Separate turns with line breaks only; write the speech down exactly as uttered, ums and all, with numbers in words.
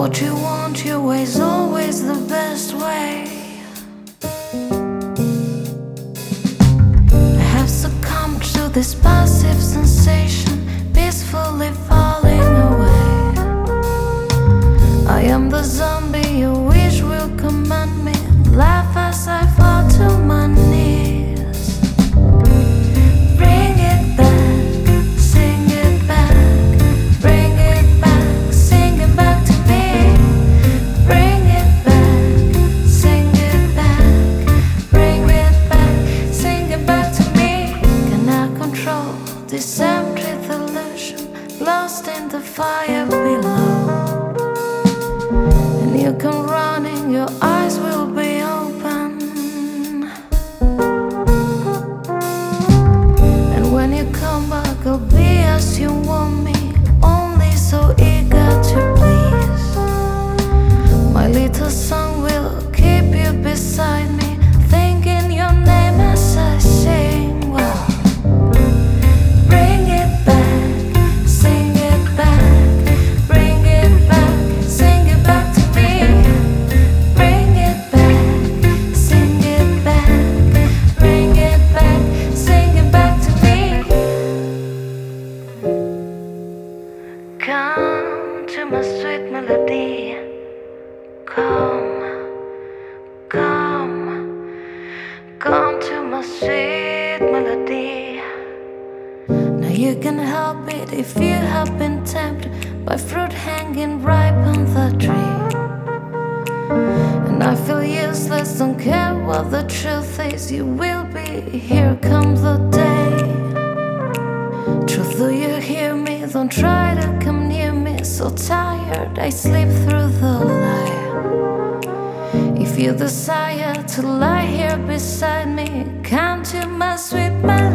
what you want, your way is always the best way. I have succumbed to this passive sensation, peacefully falling away. I am the zombie your wish will command me, laugh as I fall to my knees. Bring it back, sing it back, bring it back, sing it back to me. Bring it back, sing it back, bring it back, sing it back to me. Can I control this empty delusion, lost in the fire below? And you can run and your eyes will be open. And when you come back, I'll be as you want me, only so eager to please. My little song will keep you beside me, thinking your name as I sing. Well, bring it back, sing it back, bring it back, sing it back to me. Bring it back, sing it back, bring it back, sing it back to me. Come to my sweet melody. Come, come, come to my sweet melody. Now you can help it if you have been tempted by fruit hanging ripe on the tree. And I feel useless, don't care what the truth is. You will be, here comes the day. Truth, do you hear me? Don't try to come near me. So tired, I sleep through the lie. If you desire to lie here beside me, come to my sweet melody.